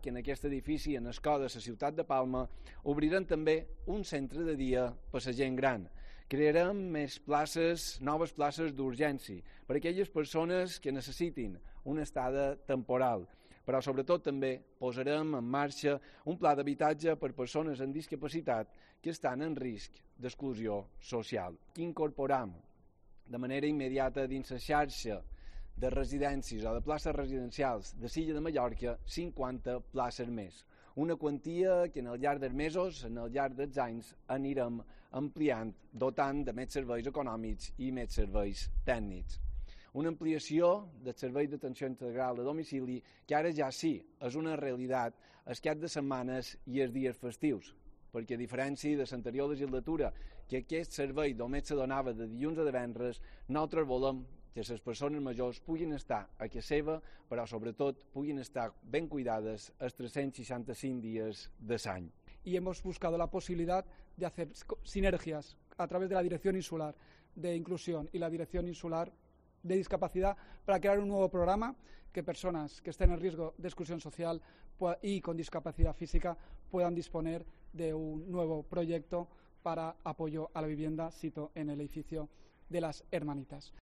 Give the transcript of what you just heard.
que en aquest edifici, en el cor de la ciutat de Palma, obrirem també un centre de dia per a la gent gran. Crearem més places, noves places d'urgència per a aquelles persones que necessitin una estada temporal, però sobretot també posarem en marxa un pla d'habitatge per a persones amb discapacitat que estan en risc d'exclusió social. Incorporam de manera immediata dins la xarxa de residències o de places residencials de l'illa de Mallorca 50 places més. Una quantia que en el llarg dels mesos, en el llarg dels anys, anirem ampliant, dotant de més serveis econòmics i més serveis tècnics. Una ampliació del servei d'atenció integral a domicili que ara ja sí és una realitat els caps de setmanes i els dies festius, perquè a diferència de l'anterior legislatura, que aquest servei només se donava de dilluns a divendres, nosaltres volem que les persones majors puguin estar a casa seva, però sobretot puguin estar ben cuidades els 365 días de l'any. Y hemos buscado la posibilidad de hacer sinergias a través de la Dirección Insular de Inclusión y la Dirección Insular de Discapacidad para crear un nuevo programa que personas que estén en riesgo de exclusión social y con discapacidad física puedan disponer de un nuevo proyecto para apoyo a la vivienda, sito en el edificio de las Hermanitas.